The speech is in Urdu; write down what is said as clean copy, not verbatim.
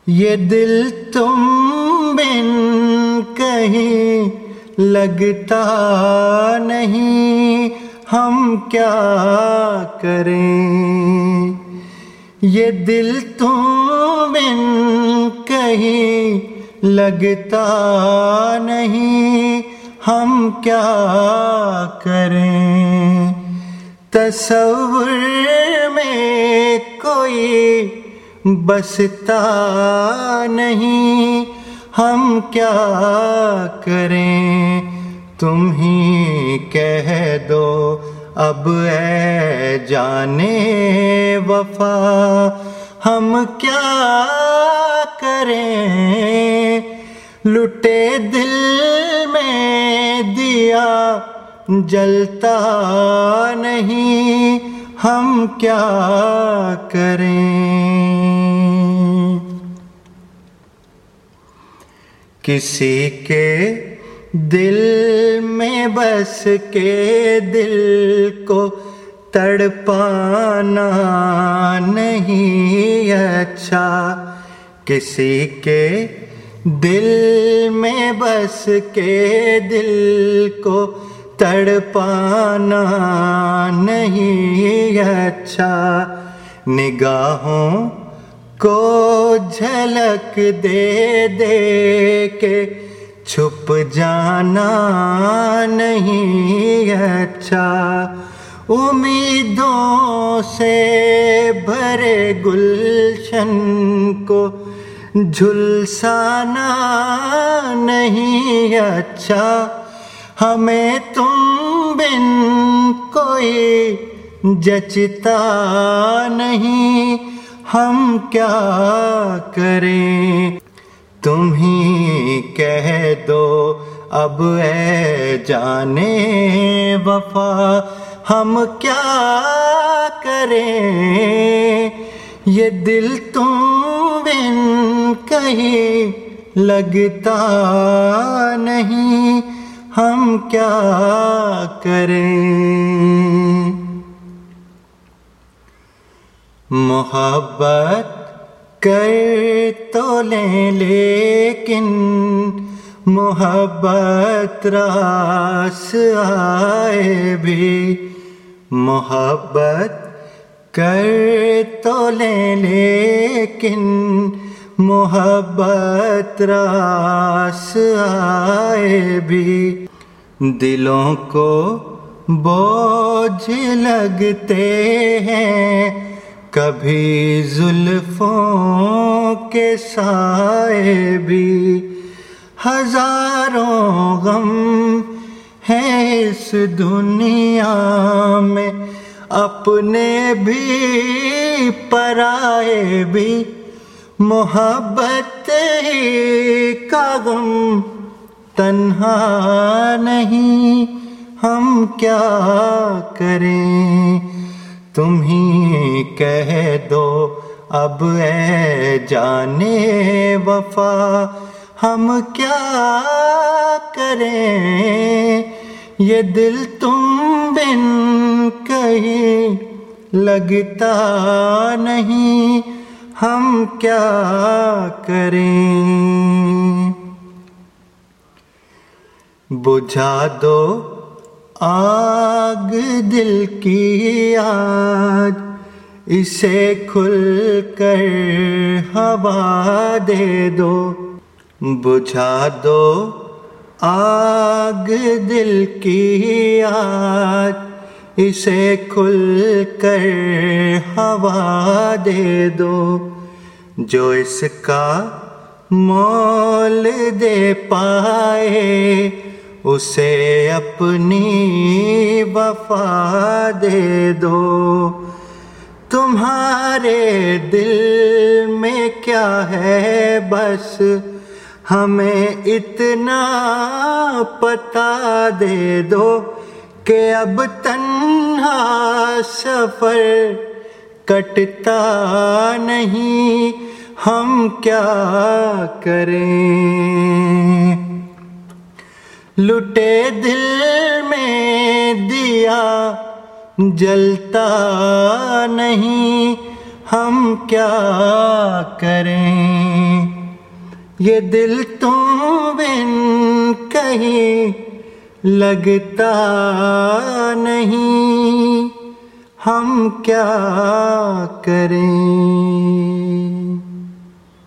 یہ دل تم بن کہیں لگتا نہیں، ہم کیا کریں؟ یہ دل تم بن کہیں لگتا نہیں، ہم کیا کریں؟ تصور میں کوئی بستا نہیں، ہم کیا کریں؟ تم ہی کہہ دو اب اے جانے وفا، ہم کیا کریں؟ لٹے دل میں دیا جلتا نہیں، ہم کیا کریں؟ کسی کے دل میں بس کے دل کو تڑپانا نہیں اچھا، کسی کے دل میں بس کے دل کو تڑپانا نہیں اچھا، نگاہوں کو جھلک دے دے کے چھپ جانا نہیں اچھا، امیدوں سے بھرے گلشن کو جھلسانا نہیں اچھا، ہمیں تم بن کوئی جچتا نہیں، ہم کیا کریں؟ تم ہی کہہ دو اب اے جانے وفا، ہم کیا کریں؟ یہ دل تم بن کہیں لگتا نہیں، ہم کیا کریں؟ محبت کر تو لیں لیکن محبت راس آئے بھی، محبت کر تو لیں لیکن محبت راس آئے بھی، دلوں کو بوجھ لگتے ہیں کبھی زلفوں کے سائے بھی، ہزاروں غم ہیں اس دنیا میں اپنے بھی پرائے بھی، محبت ہی کا غم تنہا نہیں، ہم کیا کریں؟ تم ہی کہہ دو اب اے جانے وفا، ہم کیا کریں؟ یہ دل تم بن کہیں لگتا نہیں، ہم کیا کریں؟ بجھا دو آگ دل کی آج، اسے کھل کر ہوا دے دو، بجھا دو آگ دل کی آج، اسے کھل کر ہوا دے دو، جو اس کا مول دے پائے اسے اپنی وفا دے دو، تمہارے دل میں کیا ہے بس ہمیں اتنا پتا دے دو، کہ اب تنہا سفر کٹتا نہیں، ہم کیا کریں؟ لٹے دل میں دیا جلتا نہیں، ہم کیا کریں؟ یہ دل تم بن کہیں لگتا نہیں، ہم کیا کریں؟